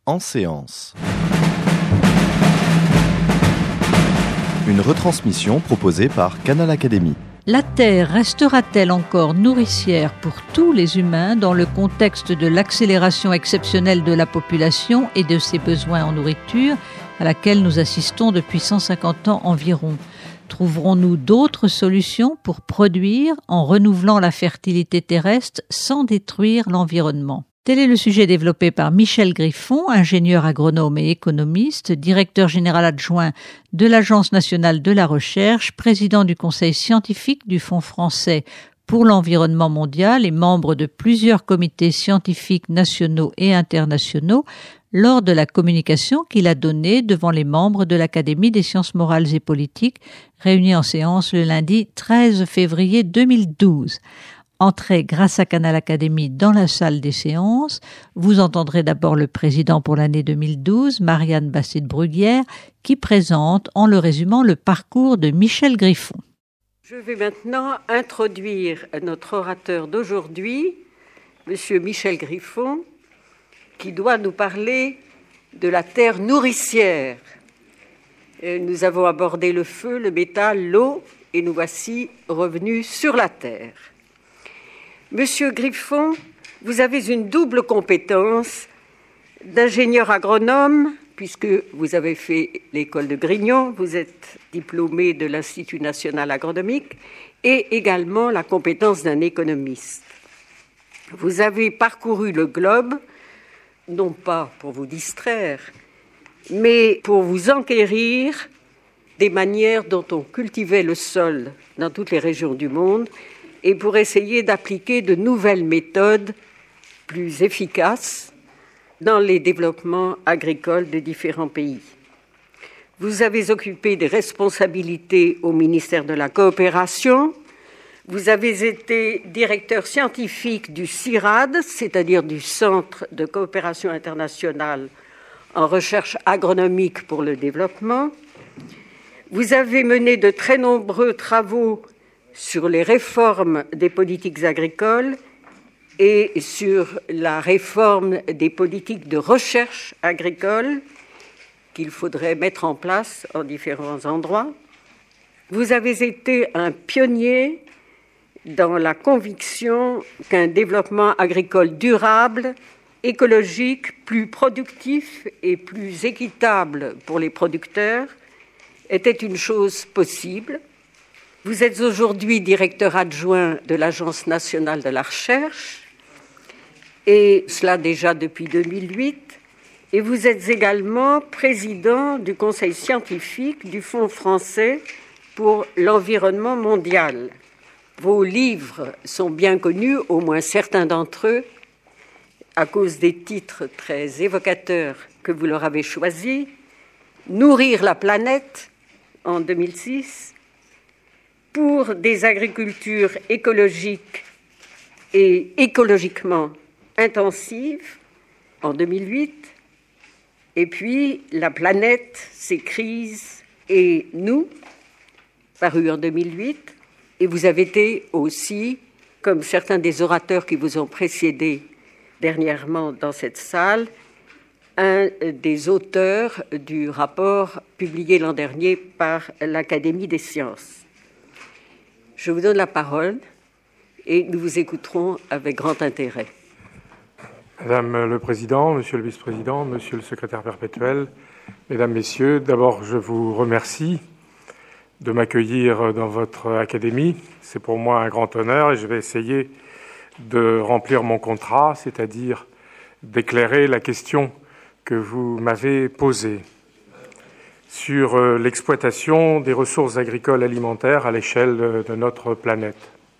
En séance. Une retransmission proposée par Canal Académie. La Terre restera-t-elle encore nourricière pour tous les humains dans le contexte de l'accélération exceptionnelle de la population et de ses besoins en nourriture à laquelle nous assistons depuis 150 ans environ ? Trouverons-nous d'autres solutions pour produire en renouvelant la fertilité terrestre sans détruire l'environnement ? Tel est le sujet développé par Michel Griffon, ingénieur agronome et économiste, directeur général adjoint de l'Agence nationale de la recherche, président du conseil scientifique du Fonds français pour l'environnement mondial et membre de plusieurs comités scientifiques nationaux et internationaux, lors de la communication qu'il a donnée devant les membres de l'Académie des sciences morales et politiques, réunis en séance le lundi 13 février 2012. Entrez grâce à Canal Académie dans la salle des séances. Vous entendrez d'abord le président pour l'année 2012, Marianne Bassett-Bruguière, qui présente, en le résumant, le parcours de Michel Griffon. Je vais maintenant introduire notre orateur d'aujourd'hui, M. Michel Griffon, qui doit nous parler de la terre nourricière. Nous avons abordé le feu, le métal, l'eau, et nous voici revenus sur la terre. Monsieur Griffon, vous avez une double compétence d'ingénieur agronome, puisque vous avez fait l'école de Grignon, vous êtes diplômé de l'Institut national agronomique, et également la compétence d'un économiste. Vous avez parcouru le globe, non pas pour vous distraire, mais pour vous enquérir des manières dont on cultivait le sol dans toutes les régions du monde, et pour essayer d'appliquer de nouvelles méthodes plus efficaces dans les développements agricoles de différents pays. Vous avez occupé des responsabilités au ministère de la Coopération. Vous avez été directeur scientifique du CIRAD, c'est-à-dire du Centre de coopération internationale en recherche agronomique pour le développement. Vous avez mené de très nombreux travaux sur les réformes des politiques agricoles et sur la réforme des politiques de recherche agricole qu'il faudrait mettre en place en différents endroits. Vous avez été un pionnier dans la conviction qu'un développement agricole durable, écologique, plus productif et plus équitable pour les producteurs était une chose possible. Vous êtes aujourd'hui directeur adjoint de l'Agence nationale de la recherche, et cela déjà depuis 2008, et vous êtes également président du conseil scientifique du Fonds français pour l'environnement mondial. Vos livres sont bien connus, au moins certains d'entre eux, à cause des titres très évocateurs que vous leur avez choisis. Nourrir la planète, en 2006, pour des agricultures écologiques et écologiquement intensives, en 2008, et puis La planète, ses crises et nous, paru en 2008, et vous avez été aussi, comme certains des orateurs qui vous ont précédé dernièrement dans cette salle, un des auteurs du rapport publié l'an dernier par l'Académie des sciences. Je vous donne la parole et nous vous écouterons avec grand intérêt. Madame le Président, Monsieur le Vice-président, Monsieur le Secrétaire perpétuel, Mesdames, Messieurs, d'abord je vous remercie de m'accueillir dans votre académie. C'est pour moi un grand honneur et je vais essayer de remplir mon contrat, c'est-à-dire d'éclairer la question que vous m'avez posée sur l'exploitation des ressources agricoles alimentaires à l'échelle de notre planète.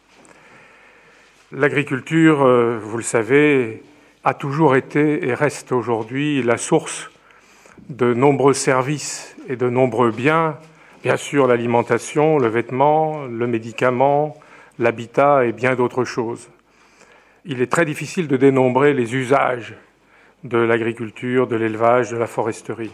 L'agriculture, vous le savez, a toujours été et reste aujourd'hui la source de nombreux services et de nombreux biens, bien sûr l'alimentation, le vêtement, le médicament, l'habitat et bien d'autres choses. Il est très difficile de dénombrer les usages de l'agriculture, de l'élevage, de la foresterie.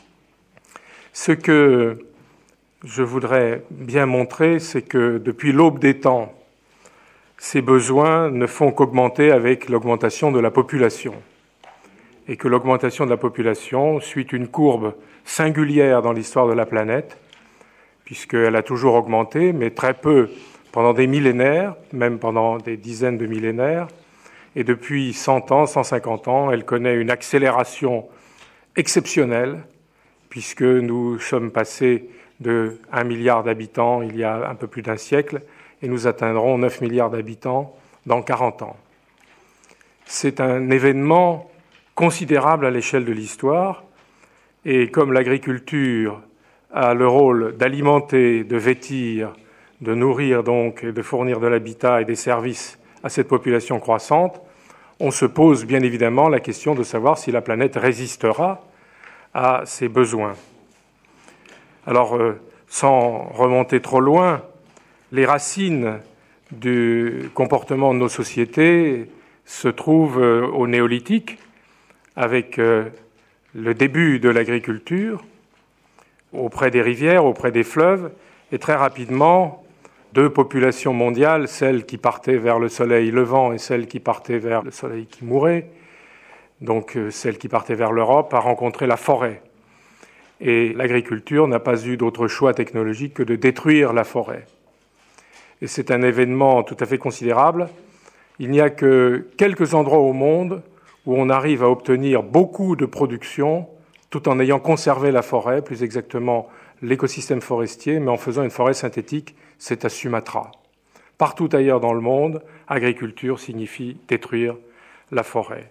Ce que je voudrais bien montrer, c'est que depuis l'aube des temps, ces besoins ne font qu'augmenter avec l'augmentation de la population. et que l'augmentation de la population suit une courbe singulière dans l'histoire de la planète, puisqu'elle a toujours augmenté, mais très peu pendant des millénaires, même pendant des dizaines de millénaires. Et depuis 100 ans, 150 ans, elle connaît une accélération exceptionnelle, puisque nous sommes passés de 1 milliard d'habitants il y a un peu plus d'un siècle, et nous atteindrons 9 milliards d'habitants dans 40 ans. C'est un événement considérable à l'échelle de l'histoire, et comme l'agriculture a le rôle d'alimenter, de vêtir, de nourrir donc, et de fournir de l'habitat et des services à cette population croissante, on se pose bien évidemment la question de savoir si la planète résistera à ses besoins. Alors, sans remonter trop loin, les racines du comportement de nos sociétés se trouvent au néolithique, avec le début de l'agriculture, auprès des rivières, auprès des fleuves, et très rapidement, deux populations mondiales, celle qui partait vers le soleil levant et celle qui partait vers le soleil qui mourait, donc celle qui partait vers l'Europe, a rencontré la forêt. Et l'agriculture n'a pas eu d'autre choix technologique que de détruire la forêt. Et c'est un événement tout à fait considérable. Il n'y a que quelques endroits au monde où on arrive à obtenir beaucoup de production tout en ayant conservé la forêt, plus exactement l'écosystème forestier, mais en faisant une forêt synthétique, c'est à Sumatra. Partout ailleurs dans le monde, agriculture signifie détruire la forêt.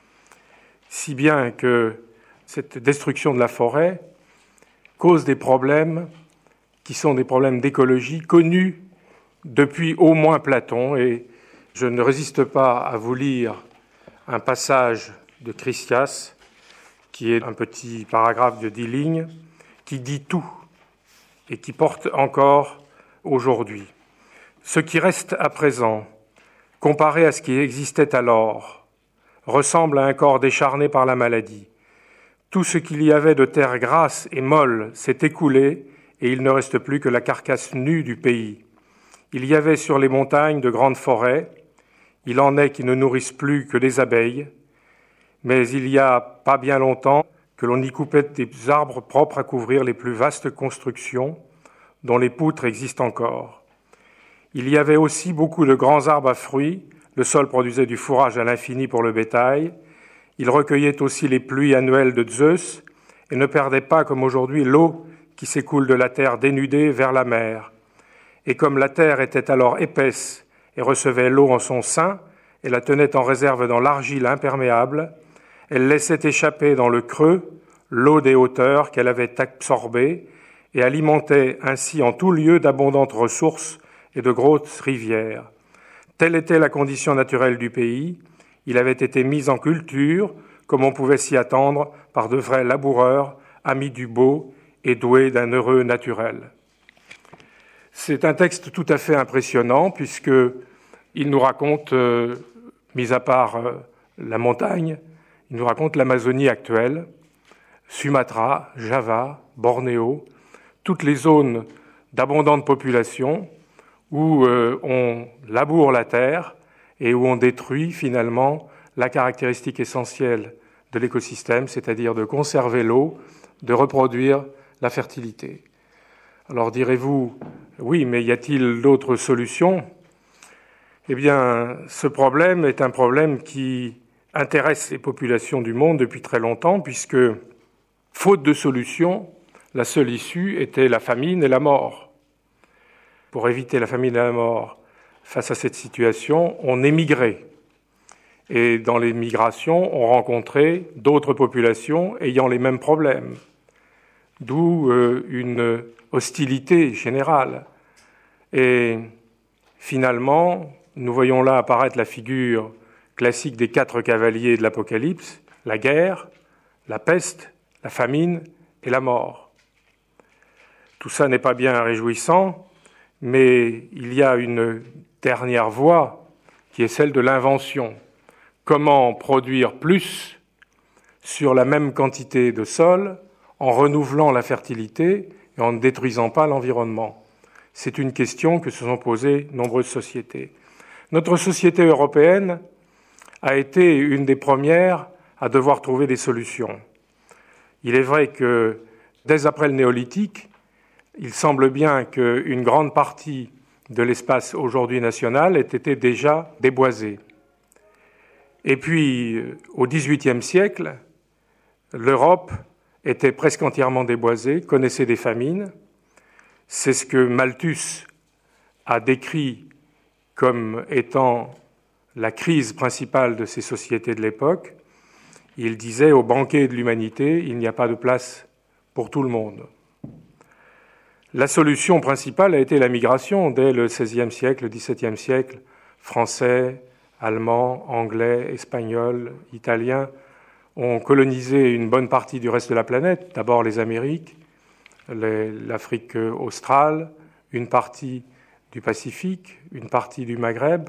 Si bien que cette destruction de la forêt cause des problèmes qui sont des problèmes d'écologie connus depuis au moins Platon, et je ne résiste pas à vous lire un passage de Chrysias, qui est un petit paragraphe de 10 lignes, qui dit tout et qui porte encore aujourd'hui. Ce qui reste à présent, comparé à ce qui existait alors, ressemble à un corps décharné par la maladie. Tout ce qu'il y avait de terre grasse et molle s'est écoulé et il ne reste plus que la carcasse nue du pays. Il y avait sur les montagnes de grandes forêts, il en est qui ne nourrissent plus que des abeilles, mais il y a pas bien longtemps que l'on y coupait des arbres propres à couvrir les plus vastes constructions dont les poutres existent encore. Il y avait aussi beaucoup de grands arbres à fruits, le sol produisait du fourrage à l'infini pour le bétail, il recueillait aussi les pluies annuelles de Zeus et ne perdait pas comme aujourd'hui l'eau qui s'écoule de la terre dénudée vers la mer. Et comme la terre était alors épaisse et recevait l'eau en son sein et la tenait en réserve dans l'argile imperméable, elle laissait échapper dans le creux l'eau des hauteurs qu'elle avait absorbée et alimentait ainsi en tout lieu d'abondantes ressources et de grosses rivières. Telle était la condition naturelle du pays. Il avait été mis en culture, comme on pouvait s'y attendre, par de vrais laboureurs, amis du beau et doués d'un heureux naturel. C'est un texte tout à fait impressionnant, puisqu'il nous raconte, mis à part la montagne, il nous raconte l'Amazonie actuelle, Sumatra, Java, Bornéo, toutes les zones d'abondante population où on laboure la terre et où on détruit finalement la caractéristique essentielle de l'écosystème, c'est-à-dire de conserver l'eau, de reproduire la fertilité. Alors direz-vous, oui, mais y a-t-il d'autres solutions ? Eh bien, ce problème est un problème qui intéresse les populations du monde depuis très longtemps, puisque, faute de solution, la seule issue était la famine et la mort. Pour éviter la famine et la mort, face à cette situation, on émigrait. Et dans les migrations, on rencontrait d'autres populations ayant les mêmes problèmes. D'où une hostilité générale. Et finalement, nous voyons là apparaître la figure classique des 4 cavaliers de l'Apocalypse, la guerre, la peste, la famine et la mort. Tout ça n'est pas bien réjouissant, mais il y a une dernière voie qui est celle de l'invention. Comment produire plus sur la même quantité de sol en renouvelant la fertilité et en ne détruisant pas l'environnement? C'est une question que se sont posées nombreuses sociétés. Notre société européenne a été une des premières à devoir trouver des solutions. Il est vrai que dès après le néolithique, il semble bien qu'une grande partie de l'espace aujourd'hui national ait été déjà déboisée. Et puis, au XVIIIe siècle, l'Europe était presque entièrement déboisée, connaissait des famines. C'est ce que Malthus a décrit comme étant la crise principale de ces sociétés de l'époque. Il disait au banquet de l'humanité, il n'y a pas de place pour tout le monde. La solution principale a été la migration dès le XVIe siècle, le XVIIe siècle. Français, Allemands, Anglais, Espagnols, Italiens ont colonisé une bonne partie du reste de la planète. D'abord les Amériques, l'Afrique australe, une partie du Pacifique, une partie du Maghreb.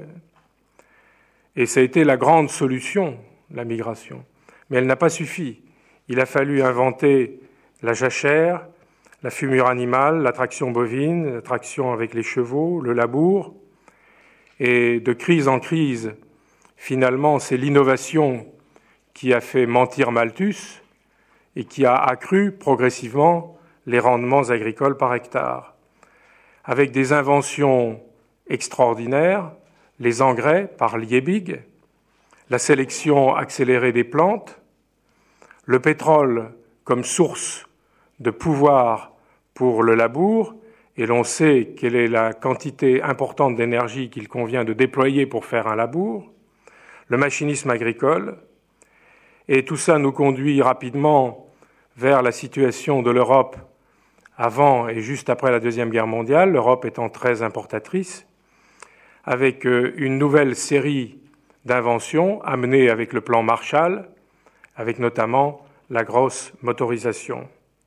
Et ça a été la grande solution, la migration. Mais elle n'a pas suffi. Il a fallu inventer la jachère, la fumure animale, la traction bovine, la traction avec les chevaux, le labour. Et de crise en crise, finalement, c'est l'innovation qui a fait mentir Malthus et qui a accru progressivement les rendements agricoles par hectare. Avec des inventions extraordinaires, les engrais par Liebig, la sélection accélérée des plantes, le pétrole comme source de pouvoir pour le labour, et l'on sait quelle est la quantité importante d'énergie qu'il convient de déployer pour faire un labour, le machinisme agricole, et tout ça nous conduit rapidement vers la situation de l'Europe avant et juste après la Deuxième Guerre mondiale, l'Europe étant très importatrice, avec une nouvelle série d'inventions amenées avec le plan Marshall, avec notamment la grosse motorisation.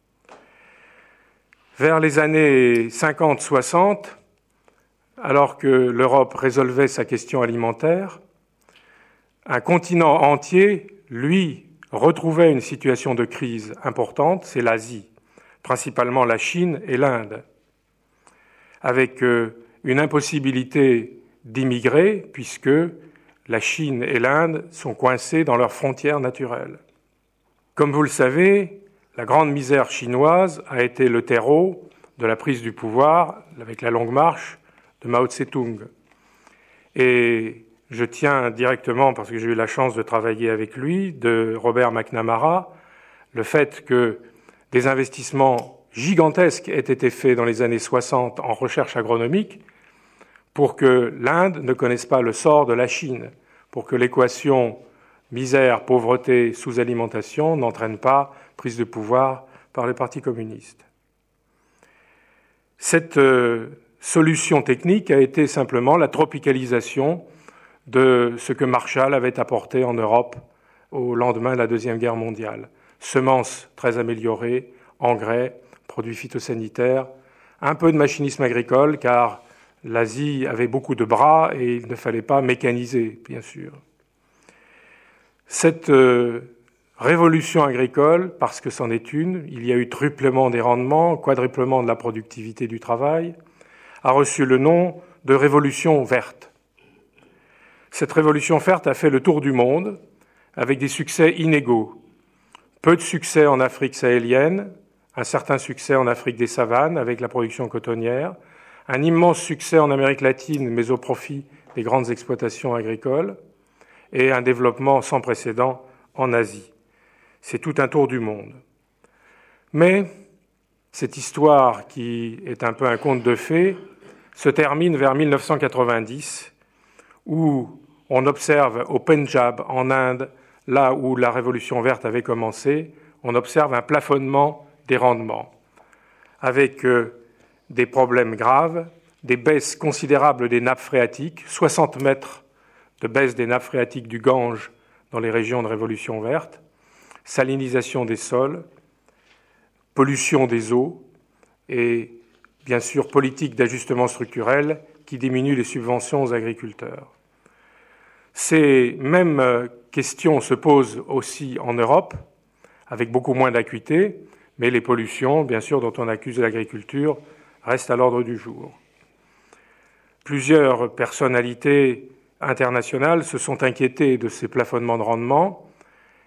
Vers les années 50-60, alors que l'Europe résolvait sa question alimentaire, un continent entier, lui, retrouvait une situation de crise importante, c'est l'Asie, principalement la Chine et l'Inde, avec une impossibilité d'immigrer, puisque la Chine et l'Inde sont coincées dans leurs frontières naturelles. Comme vous le savez, la grande misère chinoise a été le terreau de la prise du pouvoir, avec la longue marche, de Mao Tse-tung. Et je tiens directement, parce que j'ai eu la chance de travailler avec lui, de Robert McNamara, le fait que des investissements gigantesques aient été faits dans les années 60 en recherche agronomique pour que l'Inde ne connaisse pas le sort de la Chine, pour que l'équation misère, pauvreté, sous-alimentation n'entraîne pas prise de pouvoir par le Parti communiste. Cette solution technique a été simplement la tropicalisation de ce que Marshall avait apporté en Europe au lendemain de la Deuxième Guerre mondiale. Semences très améliorées, engrais, produits phytosanitaires, un peu de machinisme agricole, car l'Asie avait beaucoup de bras et il ne fallait pas mécaniser, bien sûr. Cette révolution agricole, parce que c'en est une, il y a eu triplement des rendements, quadruplement de la productivité du travail, a reçu le nom de révolution verte. Cette révolution verte a fait le tour du monde avec des succès inégaux. Peu de succès en Afrique sahélienne, un certain succès en Afrique des savanes avec la production cotonnière, un immense succès en Amérique latine, mais au profit des grandes exploitations agricoles, et un développement sans précédent en Asie. C'est tout un tour du monde. Mais cette histoire, qui est un peu un conte de fées, se termine vers 1990, où on observe au Pendjab, en Inde, là où la révolution verte avait commencé, on observe un plafonnement des rendements, avec des problèmes graves, des baisses considérables des nappes phréatiques, 60 mètres de baisse des nappes phréatiques du Gange dans les régions de révolution verte, salinisation des sols, pollution des eaux et, bien sûr, politique d'ajustement structurel qui diminue les subventions aux agriculteurs. Ces mêmes questions se posent aussi en Europe, avec beaucoup moins d'acuité, mais les pollutions, bien sûr, dont on accuse l'agriculture, restent à l'ordre du jour. Plusieurs personnalités internationales se sont inquiétées de ces plafonnements de rendement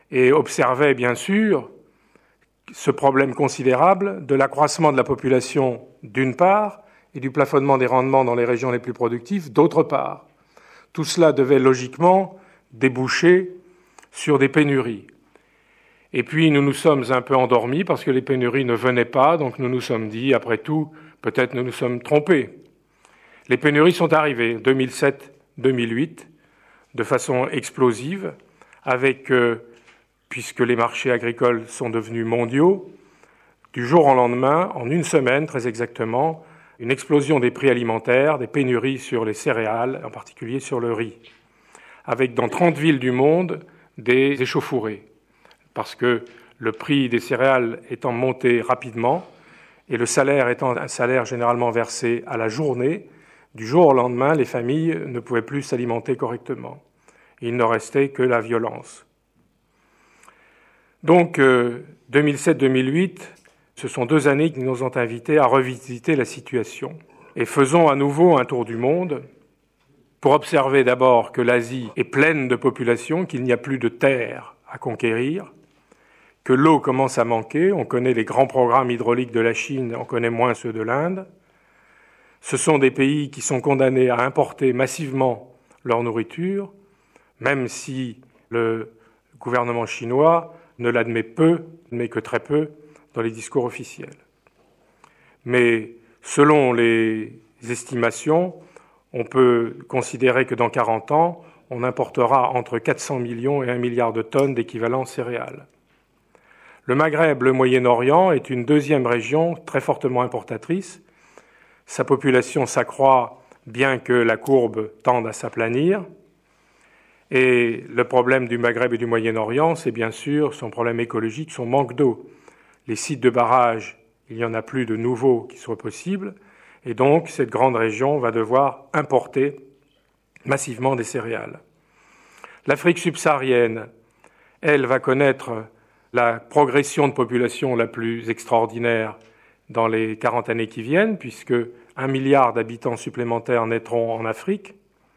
et observait bien sûr ce problème considérable de l'accroissement de la population d'une part et du plafonnement des rendements dans les régions les plus productives d'autre part. Tout cela devait logiquement déboucher sur des pénuries. Et puis nous nous sommes un peu endormis parce que les pénuries ne venaient pas, donc nous nous sommes dit, après tout, peut-être nous nous sommes trompés. Les pénuries sont arrivées 2007-2008 de façon explosive, avec, puisque les marchés agricoles sont devenus mondiaux, du jour au lendemain, en une semaine très exactement, une explosion des prix alimentaires, des pénuries sur les céréales, en particulier sur le riz, avec dans 30 villes du monde des échauffourées, parce que le prix des céréales étant monté rapidement et le salaire étant un salaire généralement versé à la journée, du jour au lendemain, les familles ne pouvaient plus s'alimenter correctement. Il ne restait que la violence. Donc 2007-2008, ce sont 2 années qui nous ont invités à revisiter la situation. Et faisons à nouveau un tour du monde pour observer d'abord que l'Asie est pleine de populations, qu'il n'y a plus de terre à conquérir, que l'eau commence à manquer. On connaît les grands programmes hydrauliques de la Chine, on connaît moins ceux de l'Inde. Ce sont des pays qui sont condamnés à importer massivement leur nourriture, même si le gouvernement chinois ne l'admet peu, mais que très peu, dans les discours officiels. Mais selon les estimations, on peut considérer que dans 40 ans, on importera entre 400 millions et 1 milliard de tonnes d'équivalent céréales. Le Maghreb, le Moyen-Orient, est une deuxième région très fortement importatrice. Sa population s'accroît bien que la courbe tende à s'aplanir. Et le problème du Maghreb et du Moyen-Orient, c'est bien sûr son problème écologique, son manque d'eau. Les sites de barrage, il n'y en a plus de nouveaux qui soient possibles. Et donc, cette grande région va devoir importer massivement des céréales. L'Afrique subsaharienne, elle, va connaître la progression de population la plus extraordinaire dans les 40 années qui viennent, puisque 1 milliard d'habitants supplémentaires naîtront en Afrique.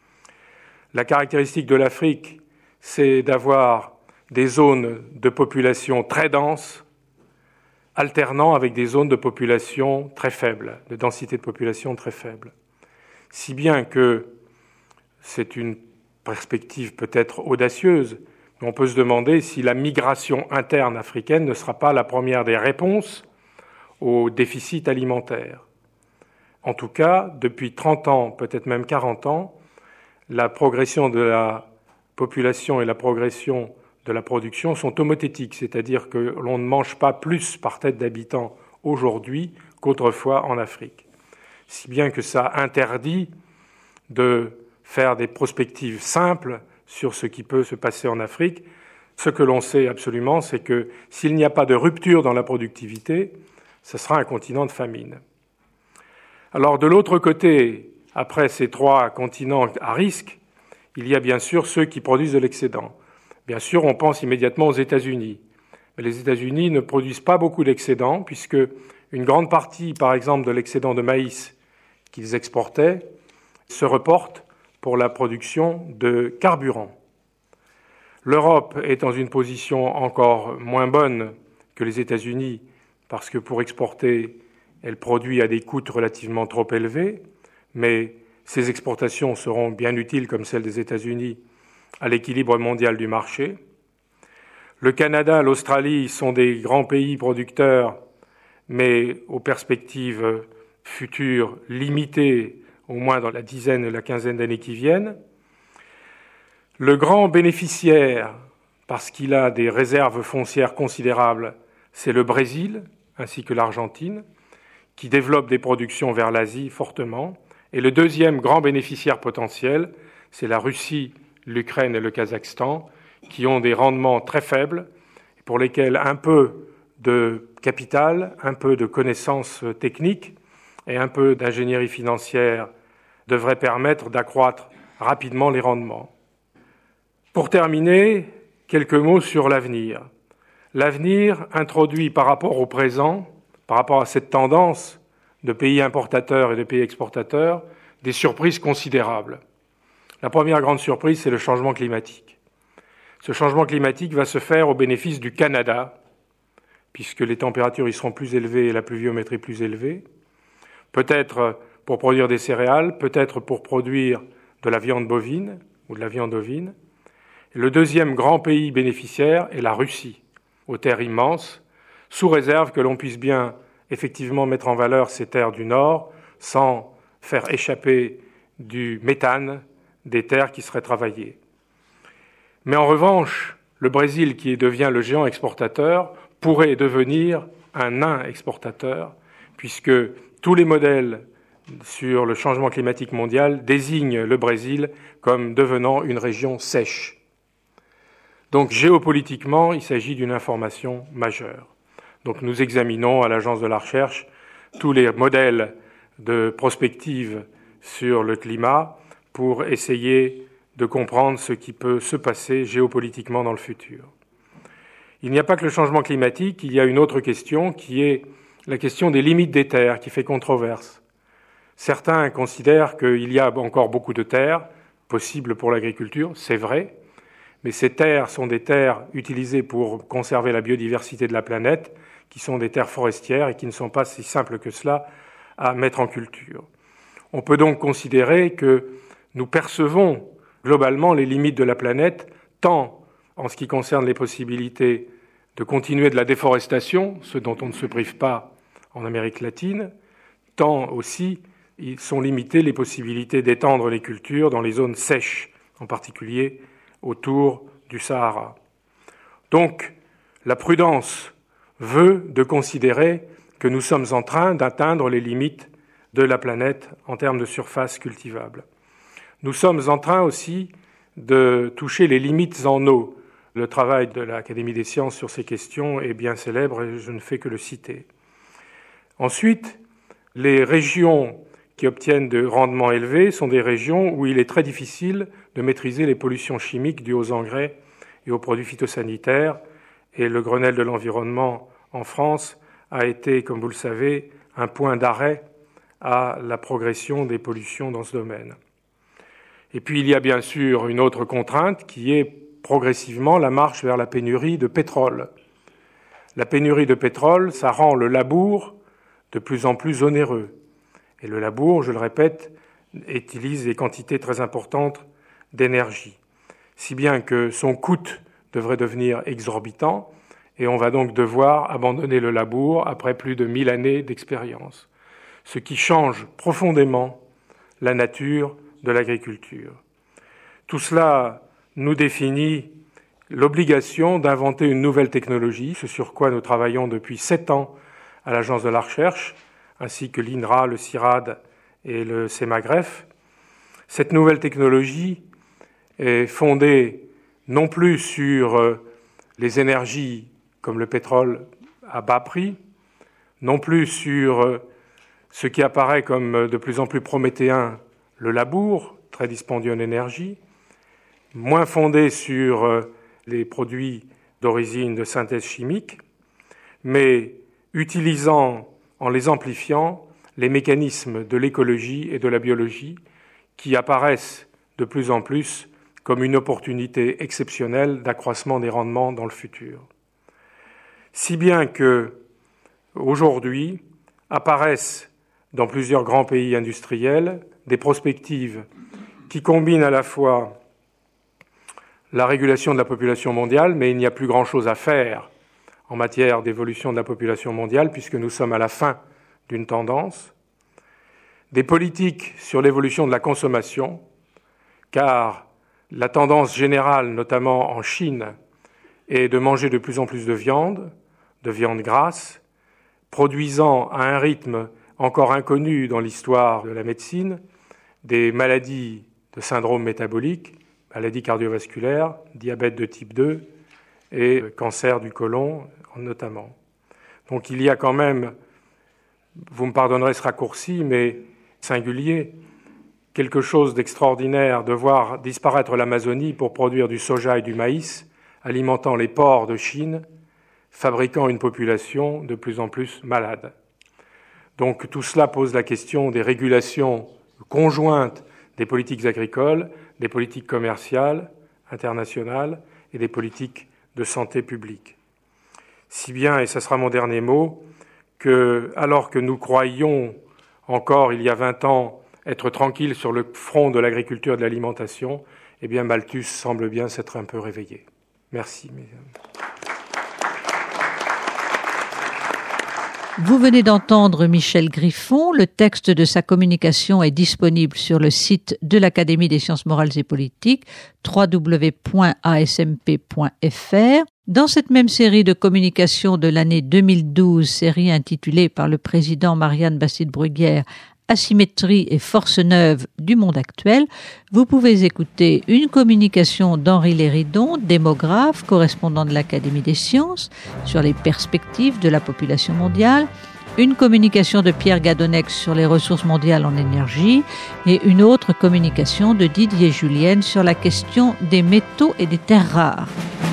La caractéristique de l'Afrique, c'est d'avoir des zones de population très denses, alternant avec des zones de population très faibles, de densité de population très faible. Si bien que c'est une perspective peut-être audacieuse, mais on peut se demander si la migration interne africaine ne sera pas la première des réponses au déficit alimentaire. En tout cas, depuis 30 ans, peut-être même 40 ans, la progression de la population et la progression de la production sont homothétiques, c'est-à-dire que l'on ne mange pas plus par tête d'habitant aujourd'hui qu'autrefois en Afrique. Si bien que ça interdit de faire des prospectives simples sur ce qui peut se passer en Afrique. Ce que l'on sait absolument, c'est que s'il n'y a pas de rupture dans la productivité, ce sera un continent de famine. Alors de l'autre côté, après ces 3 continents à risque, il y a bien sûr ceux qui produisent de l'excédent. Bien sûr, on pense immédiatement aux États-Unis. Mais les États-Unis ne produisent pas beaucoup d'excédent, puisque une grande partie, par exemple, de l'excédent de maïs qu'ils exportaient se reporte pour la production de carburant. L'Europe est dans une position encore moins bonne que les États-Unis, parce que pour exporter, elle produit à des coûts relativement trop élevés, mais ces exportations seront bien utiles, comme celles des États-Unis, à l'équilibre mondial du marché. Le Canada, l'Australie sont des grands pays producteurs, mais aux perspectives futures limitées, au moins dans la dizaine et la quinzaine d'années qui viennent. Le grand bénéficiaire, parce qu'il a des réserves foncières considérables, c'est le Brésil, ainsi que l'Argentine, qui développent des productions vers l'Asie fortement. Et le deuxième grand bénéficiaire potentiel, c'est la Russie, l'Ukraine et le Kazakhstan, qui ont des rendements très faibles, pour lesquels un peu de capital, un peu de connaissances techniques et un peu d'ingénierie financière devraient permettre d'accroître rapidement les rendements. Pour terminer, quelques mots sur l'avenir. L'avenir introduit par rapport au présent, par rapport à cette tendance de pays importateurs et de pays exportateurs, des surprises considérables. La première grande surprise, c'est le changement climatique. Ce changement climatique va se faire au bénéfice du Canada, puisque les températures y seront plus élevées et la pluviométrie plus élevée, peut-être pour produire des céréales, peut-être pour produire de la viande bovine ou de la viande ovine. Et le deuxième grand pays bénéficiaire est la Russie, aux terres immenses, sous réserve que l'on puisse bien effectivement mettre en valeur ces terres du Nord sans faire échapper du méthane des terres qui seraient travaillées. Mais en revanche, le Brésil, qui devient le géant exportateur, pourrait devenir un nain exportateur, puisque tous les modèles sur le changement climatique mondial désignent le Brésil comme devenant une région sèche. Donc géopolitiquement, il s'agit d'une information majeure. Donc nous examinons à l'Agence de la recherche tous les modèles de prospective sur le climat pour essayer de comprendre ce qui peut se passer géopolitiquement dans le futur. Il n'y a pas que le changement climatique, il y a une autre question qui est la question des limites des terres, qui fait controverse. Certains considèrent qu'il y a encore beaucoup de terres possibles pour l'agriculture, c'est vrai, mais ces terres sont des terres utilisées pour conserver la biodiversité de la planète, qui sont des terres forestières et qui ne sont pas si simples que cela à mettre en culture. On peut donc considérer que nous percevons globalement les limites de la planète, tant en ce qui concerne les possibilités de continuer de la déforestation, ce dont on ne se prive pas en Amérique latine, tant aussi ils sont limitées les possibilités d'étendre les cultures dans les zones sèches, en particulier autour du Sahara. Donc, la prudence veut de considérer que nous sommes en train d'atteindre les limites de la planète en termes de surface cultivable. Nous sommes en train aussi de toucher les limites en eau. Le travail de l'Académie des sciences sur ces questions est bien célèbre et je ne fais que le citer. Ensuite, les régions qui obtiennent de rendements élevés sont des régions où il est très difficile de maîtriser les pollutions chimiques dues aux engrais et aux produits phytosanitaires. Et le Grenelle de l'environnement en France a été, comme vous le savez, un point d'arrêt à la progression des pollutions dans ce domaine. Et puis il y a bien sûr une autre contrainte qui est progressivement la marche vers la pénurie de pétrole. La pénurie de pétrole, ça rend le labour de plus en plus onéreux. Et le labour, je le répète, utilise des quantités très importantes d'énergie, si bien que son coût devrait devenir exorbitant, et on va donc devoir abandonner le labour après plus de 1000 années d'expérience, ce qui change profondément la nature de l'agriculture. Tout cela nous définit l'obligation d'inventer une nouvelle technologie, ce sur quoi nous travaillons depuis 7 ans à l'Agence de la recherche, ainsi que l'INRA, le CIRAD et le CEMAGREF. Cette nouvelle technologie est fondée non plus sur les énergies comme le pétrole à bas prix, non plus sur ce qui apparaît comme de plus en plus prométhéen, le labour, très dispendieux en énergie, moins fondée sur les produits d'origine de synthèse chimique, mais utilisant, en les amplifiant, les mécanismes de l'écologie et de la biologie qui apparaissent de plus en plus comme une opportunité exceptionnelle d'accroissement des rendements dans le futur. Si bien que, aujourd'hui, apparaissent dans plusieurs grands pays industriels des prospectives qui combinent à la fois la régulation de la population mondiale, mais il n'y a plus grand-chose à faire en matière d'évolution de la population mondiale, puisque nous sommes à la fin d'une tendance, des politiques sur l'évolution de la consommation, car la tendance générale, notamment en Chine, est de manger de plus en plus de viande grasse, produisant à un rythme encore inconnu dans l'histoire de la médecine des maladies de syndrome métabolique, maladies cardiovasculaires, diabète de type 2 et cancer du côlon notamment. Donc il y a quand même, vous me pardonnerez ce raccourci, mais singulier, quelque chose d'extraordinaire de voir disparaître l'Amazonie pour produire du soja et du maïs, alimentant les ports de Chine, fabriquant une population de plus en plus malade. Donc tout cela pose la question des régulations conjointes des politiques agricoles, des politiques commerciales, internationales, et des politiques de santé publique. Si bien, et ce sera mon dernier mot, que alors que nous croyions encore il y a 20 ans être tranquilles sur le front de l'agriculture et de l'alimentation, eh bien Malthus semble bien s'être un peu réveillé. Merci. Vous venez d'entendre Michel Griffon. Le texte de sa communication est disponible sur le site de l'Académie des sciences morales et politiques, www.asmp.fr. Dans cette même série de communications de l'année 2012, série intitulée par le président Marianne Bastide-Bruguière Asymétrie et force neuve du monde actuel, vous pouvez écouter une communication d'Henri Léridon, démographe, correspondant de l'Académie des sciences, sur les perspectives de la population mondiale, une communication de Pierre Gadonex sur les ressources mondiales en énergie et une autre communication de Didier Julienne sur la question des métaux et des terres rares.